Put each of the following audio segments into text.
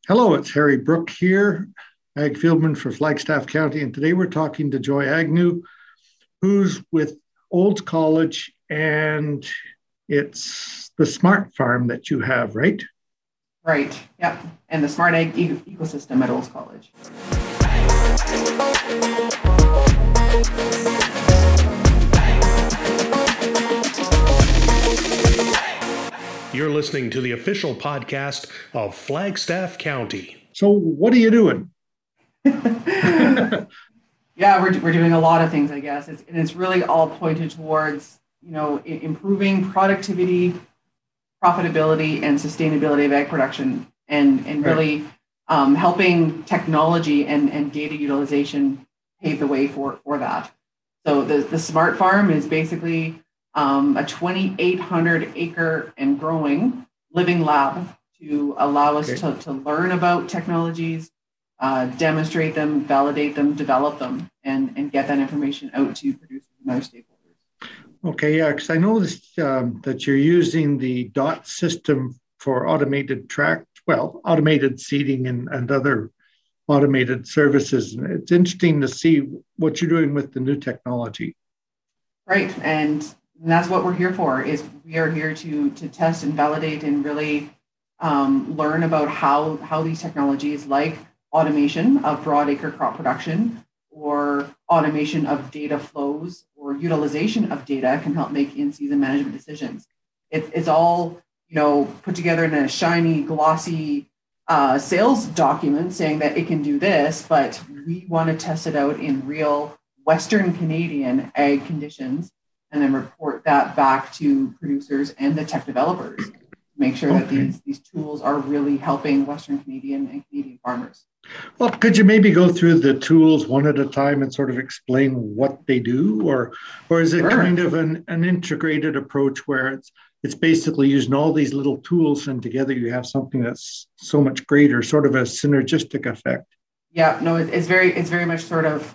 Hello, it's Harry Brook here, Ag Fieldman for Flagstaff County, and today we're talking to Joy Agnew, who's with Olds College, and it's the smart farm that you have, right? Right. Yep. And the smart ag ecosystem at Olds College. You're listening to the official podcast of Flagstaff County. So what are you doing? Yeah, we're doing a lot of things, I guess. It's really all pointed towards, improving productivity, profitability, and sustainability of ag production, and really helping technology and data utilization pave the way for that. So the smart farm is basically a 2,800 acre and growing living lab to allow us to learn about technologies, demonstrate them, validate them, develop them, and get that information out to producers and other stakeholders. Okay, yeah, because I noticed that you're using the DOT system for automated automated seeding and other automated services. And it's interesting to see what you're doing with the new technology. Right, and that's what we're here for. Is we are here to test and validate and really learn about how these technologies like automation of broad acre crop production or automation of data flows or utilization of data can help make in-season management decisions. It's all put together in a shiny, glossy sales document saying that it can do this, but we want to test it out in real Western Canadian ag conditions and then report that back to producers and the tech developers to make sure that these tools are really helping Western Canadian and Canadian farmers. Well, could you maybe go through the tools one at a time and sort of explain what they do, or is it kind of an integrated approach where it's basically using all these little tools and together you have something that's so much greater, sort of a synergistic effect? Yeah, no, it's very much sort of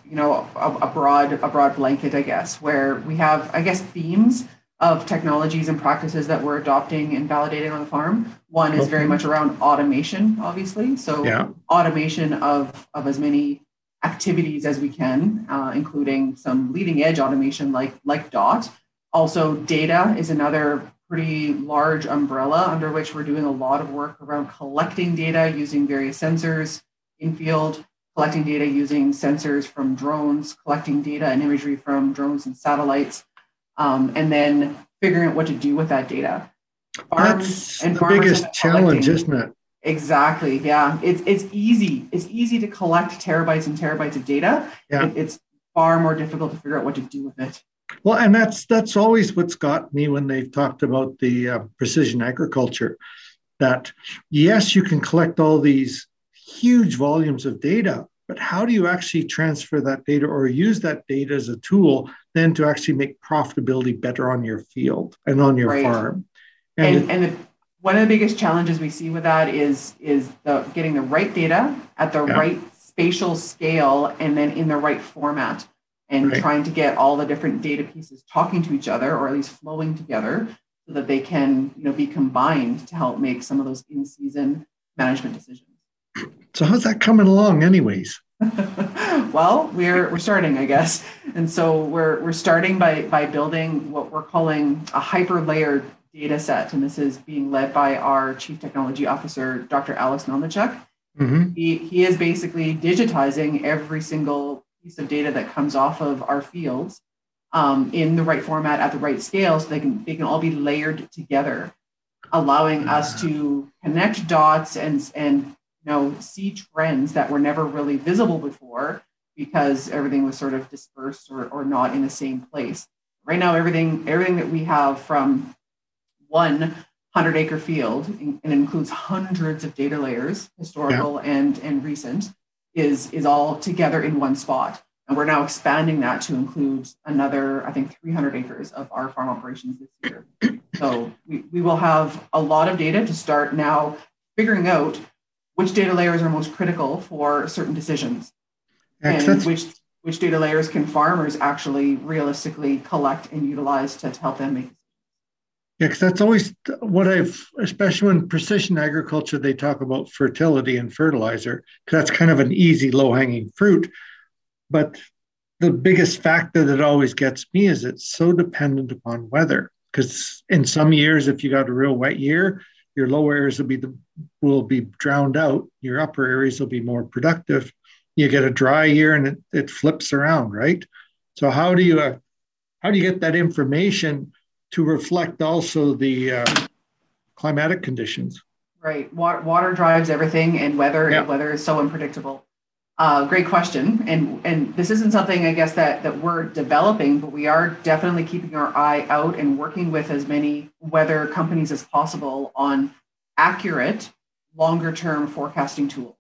a broad blanket, I guess, where we have, I guess, themes of technologies and practices that we're adopting and validating on the farm. One is very much around automation, obviously. So automation of as many activities as we can, including some leading edge automation like DOT. Also, data is another pretty large umbrella under which we're doing a lot of work around collecting data using various sensors in field, collecting data using sensors from drones, collecting data and imagery from drones and satellites, and then figuring out what to do with that data. That's the biggest challenge, isn't it? Exactly. Yeah, it's easy. It's easy to collect terabytes and terabytes of data. Yeah. It's far more difficult to figure out what to do with it. Well, and that's always what's got me when they've talked about the precision agriculture. That yes, you can collect all these huge volumes of data, but how do you actually transfer that data or use that data as a tool then to actually make profitability better on your field and on your farm? One of the biggest challenges we see with that is getting the right data at the right spatial scale and then in the right format, and trying to get all the different data pieces talking to each other or at least flowing together so that they can be combined to help make some of those in-season management decisions. So how's that coming along anyways? Well, we're starting, I guess. And so we're starting by building what we're calling a hyper-layered data set. And this is being led by our Chief Technology Officer, Dr. Alex Melnichuk. Mm-hmm. He is basically digitizing every single piece of data that comes off of our fields in the right format at the right scale so they can all be layered together, allowing us to connect dots and see trends that were never really visible before because everything was sort of dispersed or not in the same place. Right now, everything that we have from 100 acre field, and it includes hundreds of data layers, historical and recent, is all together in one spot. And we're now expanding that to include another, I think, 300 acres of our farm operations this year. So we will have a lot of data to start now figuring out which data layers are most critical for certain decisions, and which data layers can farmers actually realistically collect and utilize to help them make decisions. Yeah, because that's always what especially when precision agriculture, they talk about fertility and fertilizer, because that's kind of an easy, low hanging fruit. But the biggest factor that always gets me is it's so dependent upon weather. Because in some years, if you got a real wet year, your lower areas will be drowned out. Your upper areas will be more productive. You get a dry year and it flips around, right? So how do you get that information to reflect also the climatic conditions? Right. Water drives everything, and Yeah. weather is so unpredictable. Great question. And this isn't something, I guess, that we're developing, but we are definitely keeping our eye out and working with as many weather companies as possible on accurate, longer term forecasting tools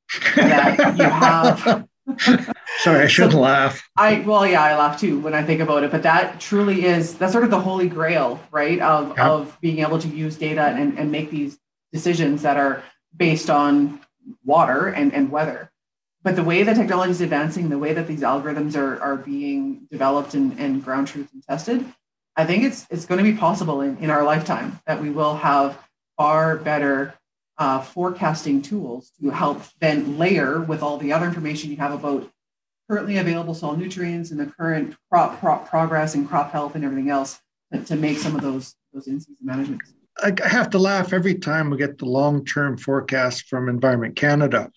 that you have. Sorry, I shouldn't So laugh. I laugh too when I think about it, but that's sort of the holy grail, right? Yeah. Of being able to use data and make these decisions that are based on water and weather. But the way the technology is advancing, the way that these algorithms are being developed and ground truth and tested, I think it's going to be possible in our lifetime that we will have far better forecasting tools to help then layer with all the other information you have about currently available soil nutrients and the current crop progress and crop health and everything else to make some of those in-season managements. I have to laugh every time we get the long-term forecast from Environment Canada,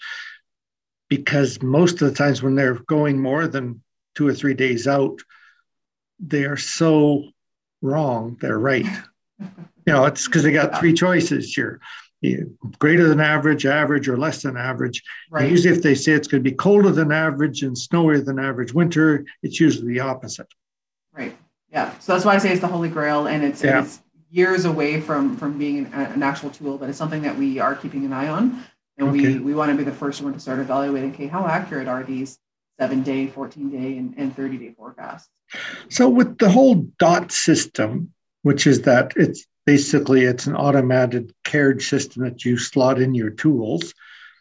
because most of the times when they're going more than 2 or 3 days out, they are so wrong. They're right. It's because they got three choices here: greater than average, average, or less than average. Right. And usually, if they say it's going to be colder than average and snowier than average winter, it's usually the opposite. Right. Yeah. So that's why I say it's the holy grail, and it's years away from being an actual tool, but it's something that we are keeping an eye on. And we want to be the first one to start evaluating, okay, how accurate are these 7-day, 14-day, and 30-day forecasts? So with the whole DOT system, which is that it's an automated carriage system that you slot in your tools,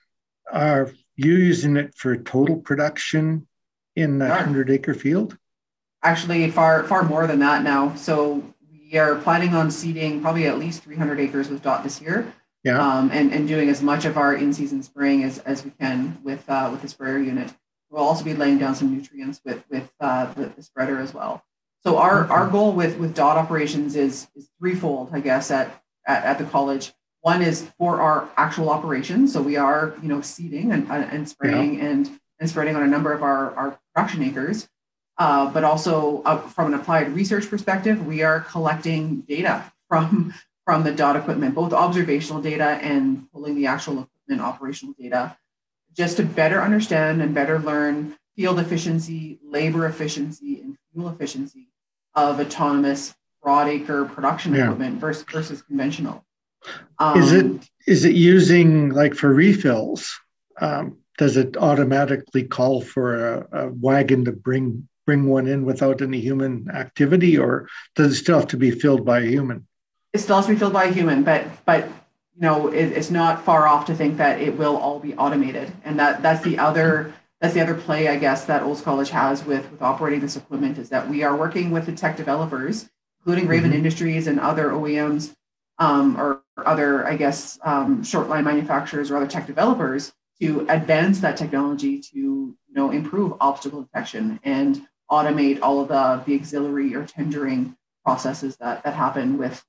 are you using it for total production in that 100-acre field? Actually, far more than that now. So we are planning on seeding probably at least 300 acres with DOT this year. Yeah. And doing as much of our in-season spraying as we can with the sprayer unit. We'll also be laying down some nutrients with the spreader as well. So our goal with DOT operations is threefold, I guess, at the college. One is for our actual operations. So we are seeding and spraying and spreading on a number of our production acres. But also from an applied research perspective, we are collecting data from the DOT equipment, both observational data and pulling the actual equipment operational data, just to better understand and better learn field efficiency, labor efficiency, and fuel efficiency of autonomous broad acre production equipment versus conventional. Is it using, like, for refills? Does it automatically call for a wagon to bring one in without any human activity, or does it still have to be filled by a human? It still has to be filled by a human, but it's not far off to think that it will all be automated, and that's the other play, I guess, that Olds College has with operating this equipment, is that we are working with the tech developers, including Raven Industries and other OEMs, or other, I guess, short line manufacturers or other tech developers, to advance that technology to improve obstacle detection and automate all of the auxiliary or tendering processes that happen with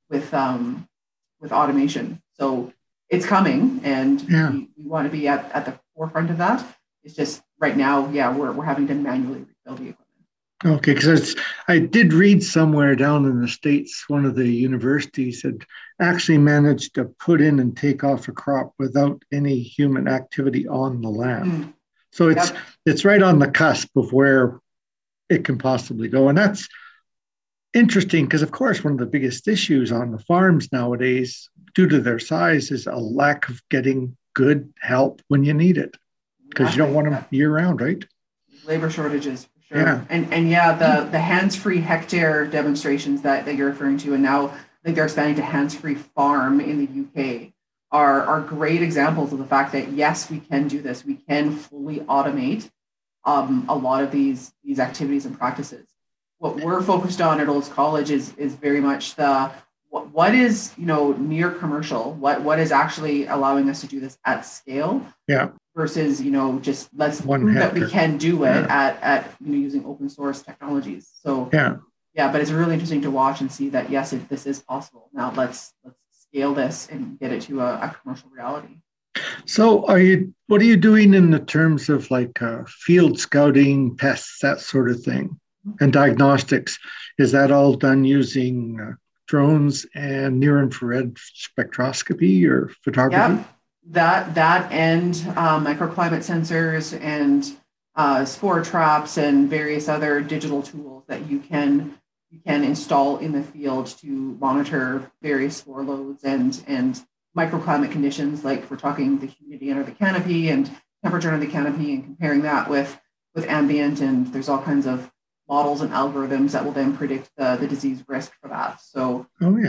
automation. So it's coming, and we want to be at the forefront of that. It's just right now, we're having to manually refill the equipment. Okay, because I did read somewhere down in the States, one of the universities had actually managed to put in and take off a crop without any human activity on the land. So it's right on the cusp of where it can possibly go. And that's interesting because, of course, one of the biggest issues on the farms nowadays, due to their size, is a lack of getting good help when you need it, because you don't want them year round, right? Labor shortages, for sure. Yeah. And the hands-free hectare demonstrations that you're referring to, and now I think they're expanding to hands-free farm in the UK, are great examples of the fact that, yes, we can do this. We can fully automate a lot of these activities and practices. What we're focused on at Olds College is very much the what is, near commercial, what is actually allowing us to do this at scale, Yeah. versus, just let's 1 prove that we hectare. can do it at using open source technologies. So yeah, but it's really interesting to watch and see that, yes, this is possible. Now let's scale this and get it to a commercial reality. So what are you doing in the terms of like field scouting, pests, that sort of thing, and diagnostics? Is that all done using drones and near infrared spectroscopy or photography? Yep, that and microclimate sensors and spore traps and various other digital tools that you can install in the field to monitor various spore loads and microclimate conditions, like if we're talking the humidity under the canopy and temperature under the canopy, and comparing that with ambient. And there's all kinds of models and algorithms that will then predict the disease risk for that. So,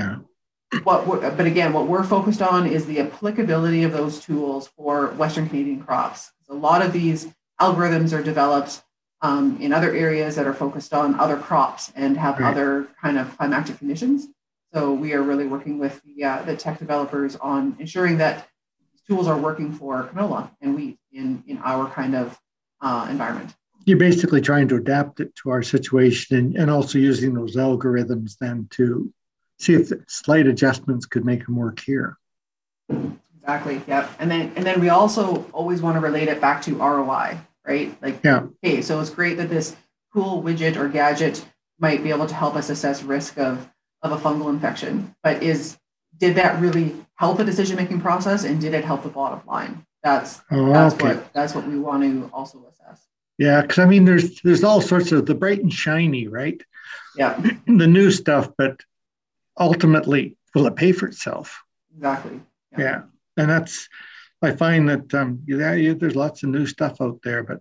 but again, what we're focused on is the applicability of those tools for Western Canadian crops. A lot of these algorithms are developed in other areas that are focused on other crops and have other kind of climatic conditions. So we are really working with the tech developers on ensuring that these tools are working for canola and wheat in our kind of environment. You're basically trying to adapt it to our situation and also using those algorithms then to see if slight adjustments could make them work here. Exactly. Yeah. And then we also always want to relate it back to ROI, right? Like, okay, so it's great that this cool widget or gadget might be able to help us assess risk of a fungal infection, but did that really help the decision-making process, and did it help the bottom line? That's what we want to also assess. Yeah, because I mean, there's all sorts of the bright and shiny, right? Yeah. The new stuff, but ultimately, will it pay for itself? Exactly. Yeah. And I find that there's lots of new stuff out there, but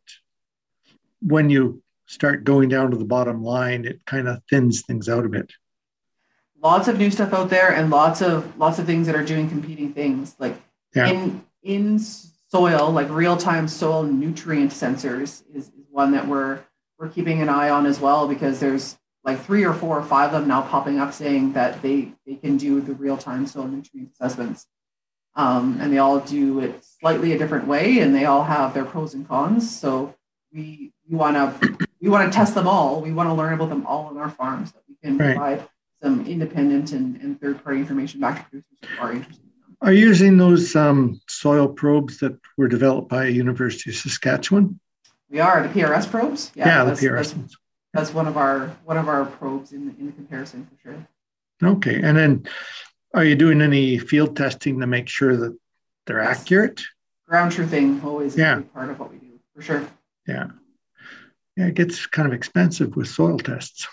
when you start going down to the bottom line, it kind of thins things out a bit. Lots of new stuff out there, and lots of things that are doing competing things. Like in soil, like real-time soil nutrient sensors is one that we're keeping an eye on as well, because there's like 3 or 4 or 5 of them now popping up saying that they can do the real-time soil nutrient assessments. And they all do it slightly a different way, and they all have their pros and cons. So we want to test them all. We want to learn about them all on our farms, so that we can provide some independent and third-party information back to producers who are interested in them. Are you using those soil probes that were developed by University of Saskatchewan? We are, the PRS probes. Yeah, the PRS ones. That's one of our probes in the comparison, for sure. Okay, and then are you doing any field testing to make sure that they're accurate? Ground truthing always is a big part of what we do, for sure. Yeah, it gets kind of expensive with soil tests.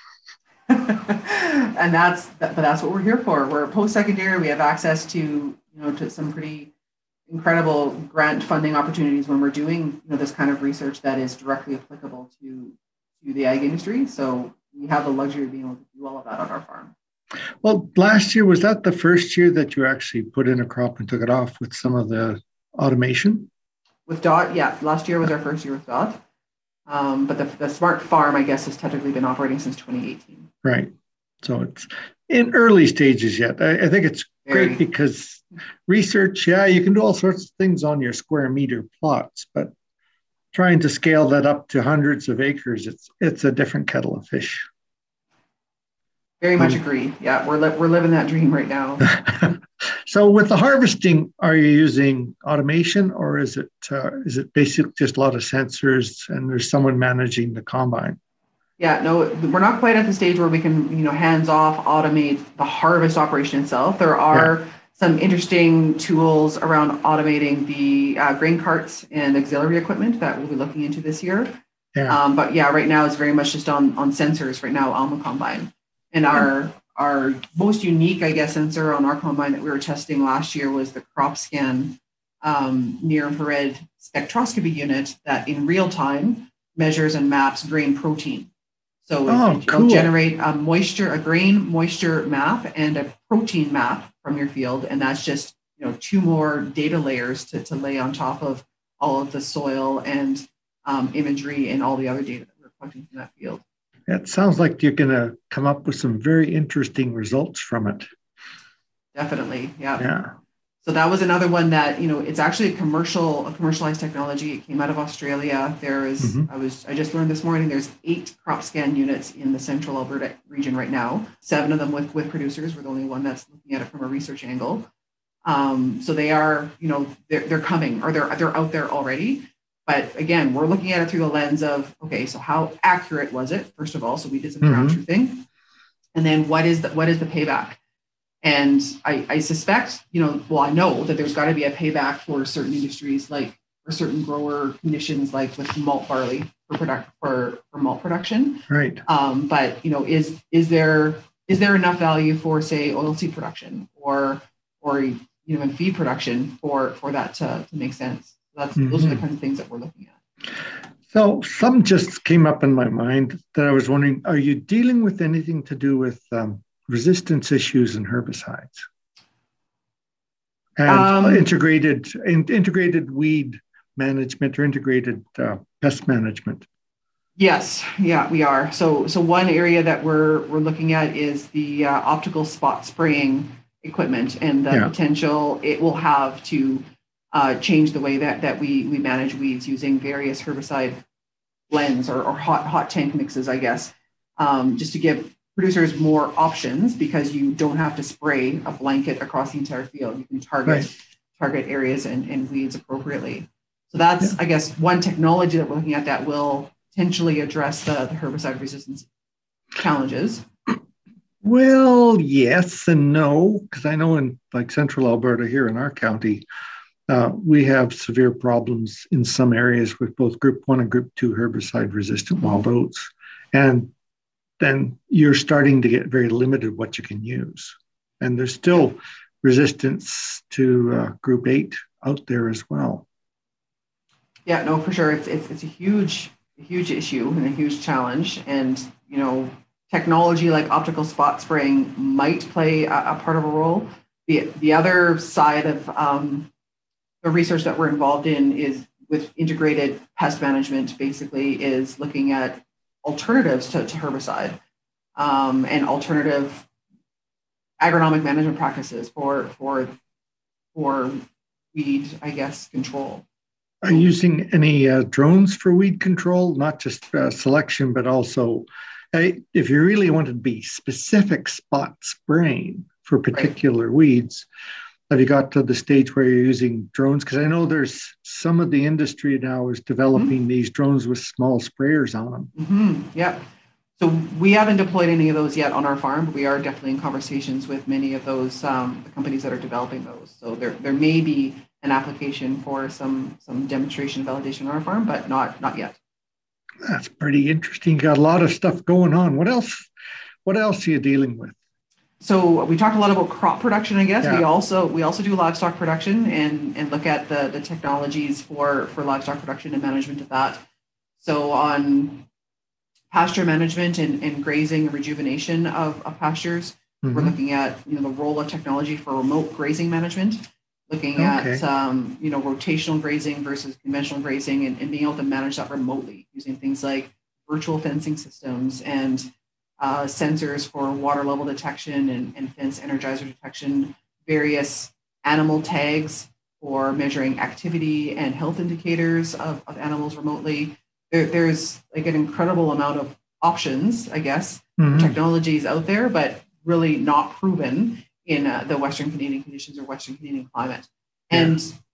And that's what we're here for. We're post-secondary. We have access to some pretty incredible grant funding opportunities when we're doing this kind of research that is directly applicable to the ag industry. So we have the luxury of being able to do all of that on our farm. Well, last year, was that the first year that you actually put in a crop and took it off with some of the automation? With DOT, yeah. Last year was our first year with DOT. But the Smart Farm, I guess, has technically been operating since 2018. Right. So it's in early stages yet. I think it's great because research, you can do all sorts of things on your square meter plots, but trying to scale that up to hundreds of acres, it's a different kettle of fish. Very much agree. Yeah, we're living that dream right now. So with the harvesting, are you using automation, or is it basically just a lot of sensors and there's someone managing the combine? Yeah, no, we're not quite at the stage where we can, hands off automate the harvest operation itself. There are some interesting tools around automating the grain carts and auxiliary equipment that we'll be looking into this year. Yeah. But right now it's very much just on sensors right now on the combine. And our most unique, I guess, sensor on our combine that we were testing last year was the CropScan near infrared spectroscopy unit that in real time measures and maps grain protein. So it'll generate a grain moisture map and a protein map from your field. And that's just, 2 more data layers to lay on top of all of the soil and imagery and all the other data that we're collecting from that field. It sounds like you're going to come up with some very interesting results from it. Definitely. Yeah. Yeah. So that was another one that, it's actually a commercialized technology. It came out of Australia. Mm-hmm. I just learned this morning, there's 8 crop scan units in the central Alberta region right now, 7 of them with producers. We're the only one that's looking at it from a research angle. So they are, they're coming, or they're out there already. But again, we're looking at it through the lens of, okay, so how accurate was it, first of all? So we did some ground Mm-hmm. truthing. And then what is the payback? And I suspect, I know that there's got to be a payback for certain industries, like for certain grower conditions, like with malt barley for malt production. Right. But is there enough value for, say, oilseed production or in feed production for that to make sense? Those are the kinds of things that we're looking at. So some just came up in my mind that I was wondering, are you dealing with anything to do with resistance issues and herbicides and integrated weed management or integrated pest management? Yes, yeah, we are. So one area that we're looking at is the optical spot spraying equipment and the potential it will have to change the way that we manage weeds using various herbicide blends or hot tank mixes, I guess, just to give producers more options, because you don't have to spray a blanket across the entire field. You can target areas and weeds appropriately. So that's, I guess, one technology that we're looking at that will potentially address the herbicide resistance challenges. Well, yes and no, because I know in like central Alberta here in our county, we have severe problems in some areas with both Group 1 and Group 2 herbicide resistant wild oats. And then you're starting to get very limited what you can use. And there's still resistance to Group 8 out there as well. Yeah, no, for sure. It's a huge issue and a huge challenge. And, technology like optical spot spraying might play a part of a role. The other side of the research that we're involved in is with integrated pest management, basically is looking at alternatives to herbicide and alternative agronomic management practices for weed, I guess, control. Are you using any drones for weed control, not just selection, but also if you really want to be specific spot spraying for particular weeds? Have you got to the stage where you're using drones? Because I know there's some of the industry now is developing these drones with small sprayers on them. Mm-hmm. Yeah. So we haven't deployed any of those yet on our farm, but we are definitely in conversations with many of those the companies that are developing those. So there may be an application for some demonstration validation on our farm, but not yet. That's pretty interesting. You got a lot of stuff going on. What else are you dealing with? So we talked a lot about crop production, I guess. Yeah. We also do livestock production and look at the technologies for livestock production and management of that. So on pasture management and grazing and rejuvenation of pastures, we're looking at the role of technology for remote grazing management, looking at rotational grazing versus conventional grazing, and being able to manage that remotely using things like virtual fencing systems and sensors for water level detection and fence energizer detection, various animal tags for measuring activity and health indicators of animals remotely. There's like an incredible amount of options, I guess, technologies out there, but really not proven in the Western Canadian conditions or Western Canadian climate. And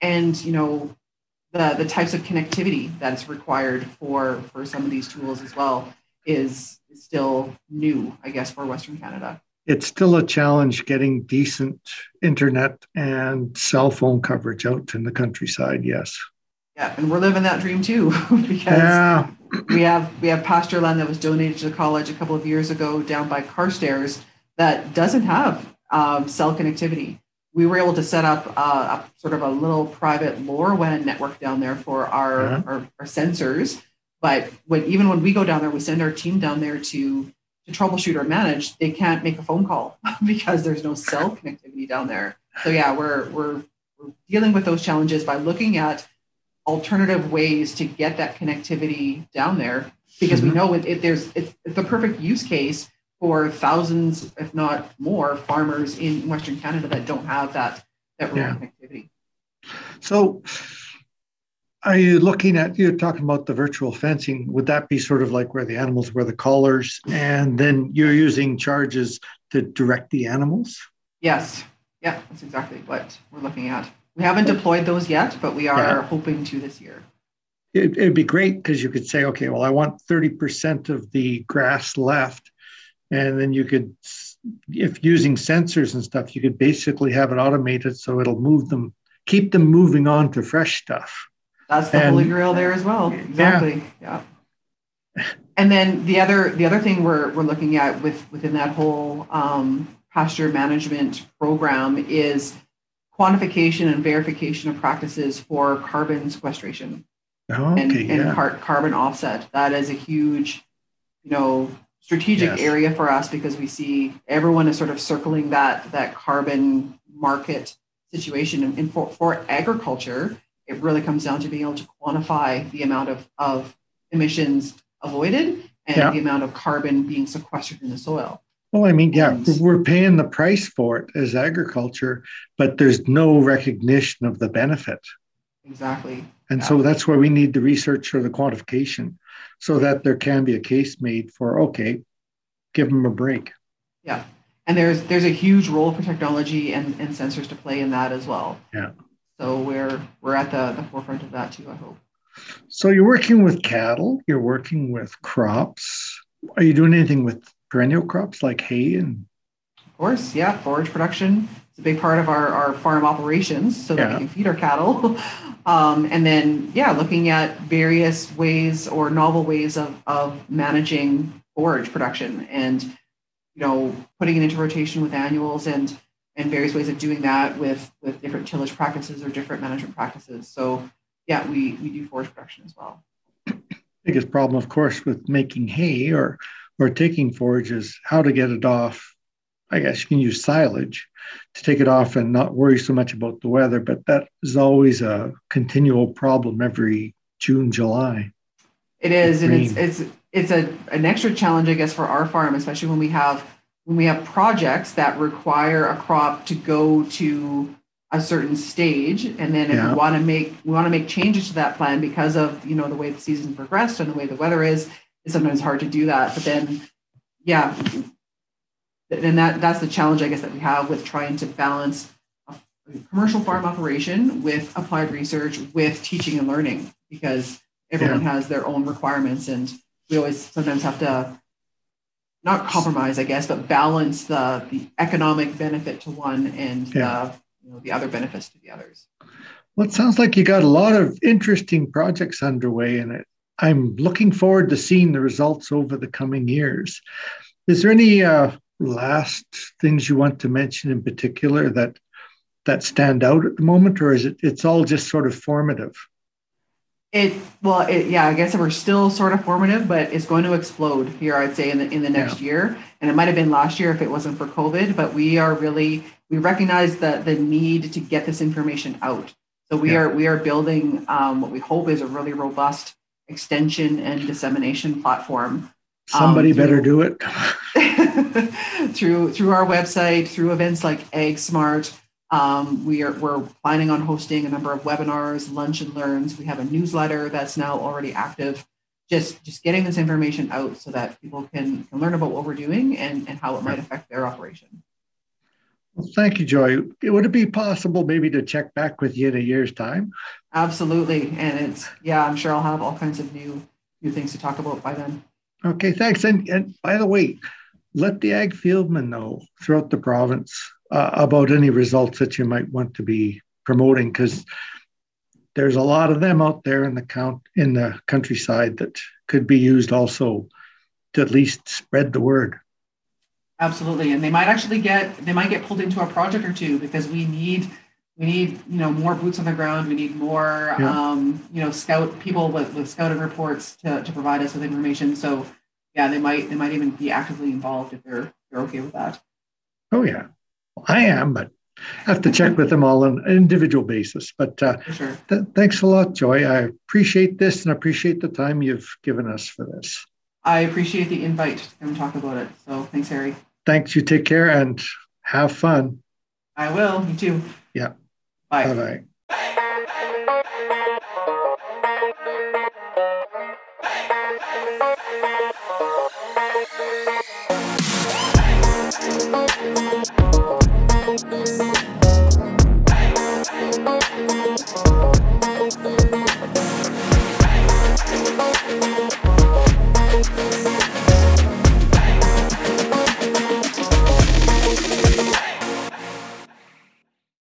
the types of connectivity that's required for some of these tools as well is still new, I guess, for Western Canada. It's still a challenge getting decent internet and cell phone coverage out in the countryside, yes. Yeah, and we're living that dream too, because we have pasture land that was donated to the college a couple of years ago down by Carstairs that doesn't have cell connectivity. We were able to set up a sort of a little private LoRaWAN network down there for our sensors. But even when we go down there, we send our team down there to troubleshoot or manage. They can't make a phone call because there's no cell connectivity down there. So yeah, we're dealing with those challenges by looking at alternative ways to get that connectivity down there, because we know it's the perfect use case for thousands, if not more, farmers in Western Canada that don't have that rural connectivity. So are you looking at, you're talking about the virtual fencing, would that be sort of like where the animals wear the collars and then you're using charges to direct the animals? Yes. Yeah, that's exactly what we're looking at. We haven't deployed those yet, but we are hoping to this year. It'd be great because you could say, okay, well, I want 30% of the grass left. And then you could, if using sensors and stuff, you could basically have it automated so it'll move them, keep them moving on to fresh stuff. That's the holy grail there as well. Exactly. Yeah. And then the other thing we're looking at within that whole pasture management program is quantification and verification of practices for carbon sequestration and carbon offset. That is a huge, strategic area for us because we see everyone is sort of circling that carbon market situation. And for agriculture, it really comes down to being able to quantify the amount of emissions avoided and the amount of carbon being sequestered in the soil. Well, I mean, we're paying the price for it as agriculture, but there's no recognition of the benefit. Exactly. And so that's where we need the research or the quantification so that there can be a case made for, okay, give them a break. Yeah. And there's a huge role for technology and sensors to play in that as well. Yeah. So we're at the forefront of that too, I hope. So you're working with cattle, you're working with crops. Are you doing anything with perennial crops like hay? And of course, yeah, forage production is a big part of our farm operations so that we can feed our cattle. And then, looking at various ways or novel ways of managing forage production and, putting it into rotation with annuals and various ways of doing that with different tillage practices or different management practices. So, we do forage production as well. Biggest problem, of course, with making hay or taking forage is how to get it off. I guess you can use silage to take it off and not worry so much about the weather, but that is always a continual problem every June, July. It is, and it's an extra challenge, I guess, for our farm, especially when we have projects that require a crop to go to a certain stage, and then if we want to make changes to that plan because of the way the season progressed and the way the weather is, it's sometimes hard to do that. But then, and that's the challenge, I guess, that we have with trying to balance a commercial farm operation with applied research, with teaching and learning, because everyone has their own requirements, and we always sometimes have to not compromise, I guess, but balance the economic benefit to one and the other benefits to the others. Well, it sounds like you got a lot of interesting projects underway in it. I'm looking forward to seeing the results over the coming years. Is there any last things you want to mention in particular that stand out at the moment, or is it's all just sort of formative? I guess we're still sort of formative, but it's going to explode here, I'd say, in the next year. And it might have been last year if it wasn't for COVID, but we recognize the need to get this information out. So we are building what we hope is a really robust extension and dissemination platform. Somebody better do it. through our website, through events like AgSmart. We're planning on hosting a number of webinars, lunch and learns. We have a newsletter that's now already active. Just getting this information out so that people can learn about what we're doing and how it might affect their operation. Well, thank you, Joy. Would it be possible maybe to check back with you in a year's time? Absolutely. And I'm sure I'll have all kinds of new things to talk about by then. Okay, thanks. And by the way, let the ag fieldmen know throughout the province about any results that you might want to be promoting, because there's a lot of them out there in the countryside that could be used also to at least spread the word. Absolutely, and they might get pulled into a project or two, because we need more boots on the ground. We need more scout people with scouting reports to provide us with information. So they might even be actively involved if they're okay with that. Oh yeah, I am, but I have to check with them all on an individual basis. But sure. Thanks a lot, Joy. I appreciate this and appreciate the time you've given us for this. I appreciate the invite to come talk about it. So thanks, Harry. Thanks. You take care and have fun. I will. You too. Yeah. Bye. Bye-bye.